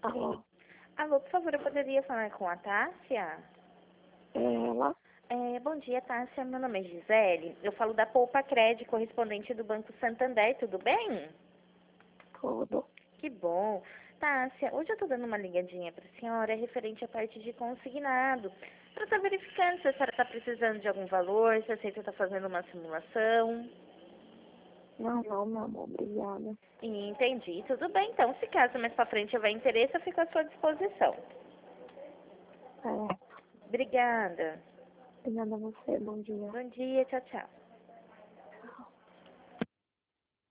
Alô, Alô, por favor, eu poderia falar com a Tássia? é ela? Bom dia, Tássia. Meu nome é Gisele. Eu falo da Poupa Cred, correspondente do Banco Santander. Tudo bem? Tudo. Que bom. Tássia, hoje eu tô dando uma ligadinha pra senhora referente à parte de consignado. Pra estar verificando se a senhora tá precisando de algum valor, se a Aceita tá fazendo uma simulação. Não, não, meu amor, obrigada. Entendi. Tudo bem, então. Se caso mais pra frente houver interesse, eu fico à sua disposição. É, Obrigada. obrigada a você, bom dia. Bom dia. Tchau, tchau.